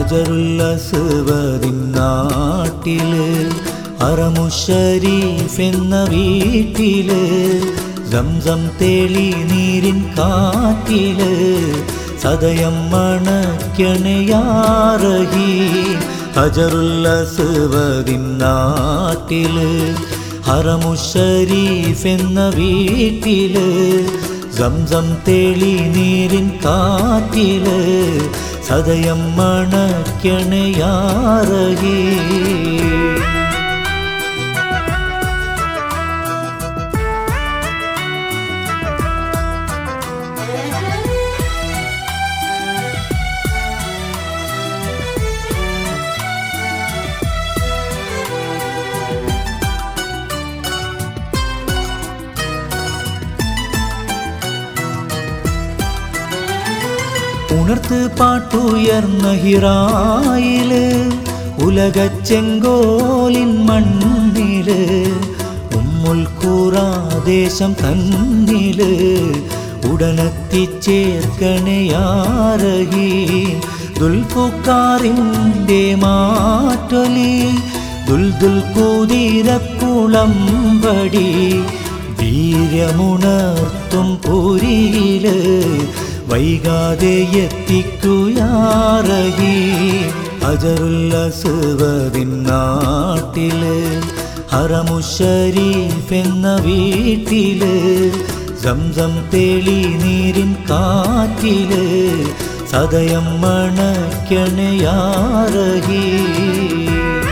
ഹജറുൽ അസ്വദിൻ നാട്ടില് ഹറമുശരീഫ് എന്ന വീട്ടില് സംസം തെളി നീരിൻ കാറ്റില് സദയം മണക്കണേ യാ റഹീം. ഹജറുൽ അസ്വദിൻ നാട്ടില് ഹറമുശരീഫ് എന്ന വീട്ടില് സംസം തെളി നീരിൻ കാറ്റില് സദയം മണക്കണേ യാ റഹീം. ഉണർത്ത് പാട്ടുയർന്ന ഹിറായില് ഉലകച്ചെങ്കോലിൻ മണ്ണില് ഉമ്മുൽ ഖുറാ ദേശം തന്നില് ഉടനെത്തിച്ചേർക്കണേ യാ റഹീം. ദുൽഫുക്കാറിൻ്റെ മാറ്റൊലി ദുൽദുൽ കുതിരക്കുളമ്പടി വീര്യമുണർത്തും പുരിയില് വൈകാതെ എത്തിക്കൂ യാ റഹീം. ഹജറുൽ അസ്വദിൻ നാട്ടില് ഹറമുശരീഫ് എന്ന വീട്ടില് സംസം തെളി നീരിൻ കാറ്റില് സദയം മണക്കണേ യാ റഹീം.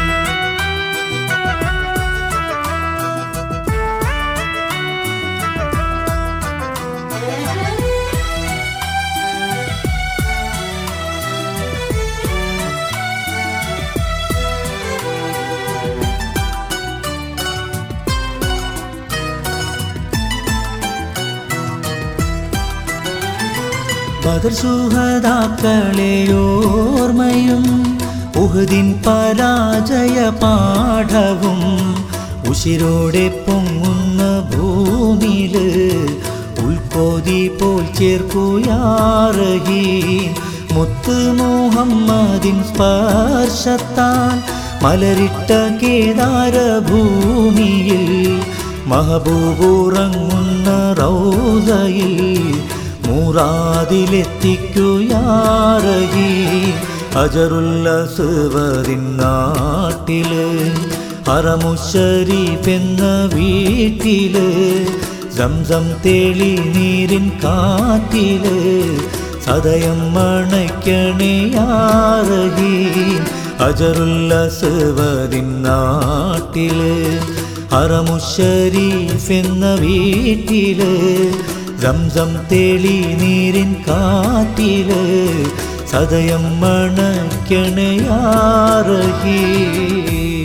ബദർ ശുഹദാക്കളെ ഓർമ്മയും ഉഹദിൻ പരാജയ പാഠവും ഉശിരോടെ പൊങ്ങുന്ന ഭൂമിയില് ഉൾക്കോതി പോൽ ചേർക്കൂ യാ റഹീം. മുത്ത് മുഹമ്മദിൻ സ്പർശത്താൽ മലരിട്ട കേദാര ഭൂമിയിൽ മഹബൂബുറങ്ങുന്ന റൗദയിൽ മുറാദിലെത്തിക്കൂ യാ റഹീം. ഹജറുൽ അസ്വദിൻ നാട്ടില് ഹറമുശരീഫ് എന്ന വീട്ടില് സംസം തെളി നീരിൻ കാറ്റില് സദയം മണക്കണേ യാ റഹീം. ഹജറുൽ അസ്വദിൻ നാട്ടില് ഹറമുശരീഫ് എന്ന വീട്ടില് സംസം തെളി നീരിൻ കാറ്റില് സദയം മണക്കണേ യാ റഹീം.